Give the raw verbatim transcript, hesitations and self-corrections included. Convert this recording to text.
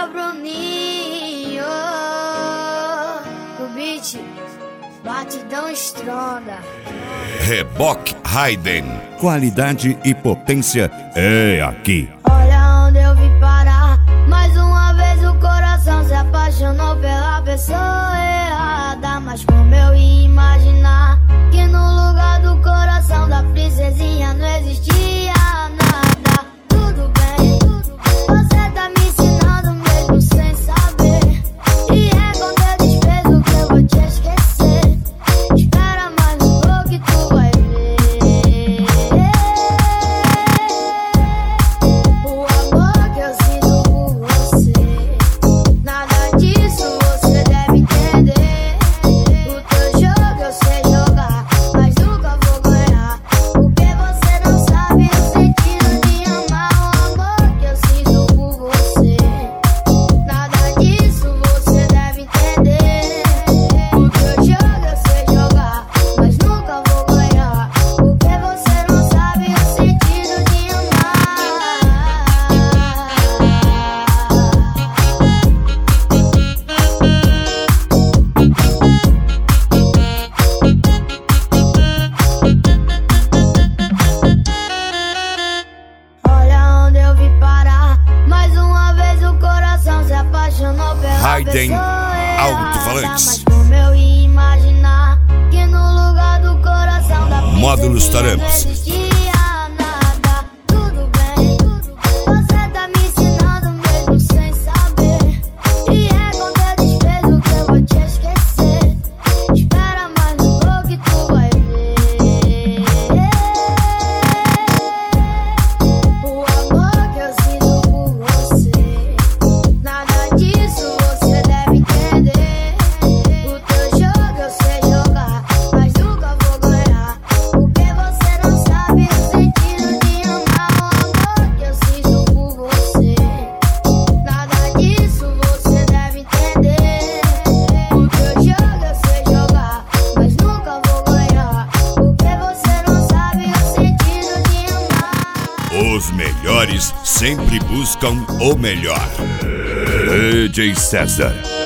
Bruninho, o beat, batidão estronda. Reboque Raiden, qualidade e potência é aqui. Olha onde eu vim parar, mais uma vez o coração se apaixonou pela pessoa errada. Mas como eu ia imaginar que no lugar do coração da princesinha não existia nada. Tudo bem, você tá me ensinando mesmo sem saber, e é com teu desprezo que eu vou te esquecer. Espera mais um pouco que tu vai ver o amor que eu sinto por você. Nada disso você deve entender. O teu jogo eu sei jogar, mas nunca vou ganhar, porque você não sabe o sentido de amar. O amor que eu sinto por você. Nada disso você deve entender. O teu jogo eu sei jogar, mas nunca vou ganhar, porque você não sabe o sentido de amar. Olha onde eu vim parar, mais uma vez o coração se apaixonou pela Raiden pessoa errada. Alto-falantes. Mas como eu ia imaginar que no lugar do coração da Módulos princesinha não Taramps. existia nada. Tudo bem, você tá me ensinando mesmo sem saber, e é com teu desprezo que eu vou te esquecer. Espera mais um pouco que tu vai ver o amor que eu sinto por você. Nada disso você deve entender. O teu jogo eu sei jogar, mas nunca vou ganhar, porque você não sabe o sentido de amar. O amor que eu sinto por você. Nada disso você deve entender. O teu jogo eu sei jogar, mas nunca vou ganhar, porque você não sabe o sentido de amar. Os melhores sempre buscam o melhor. D J César.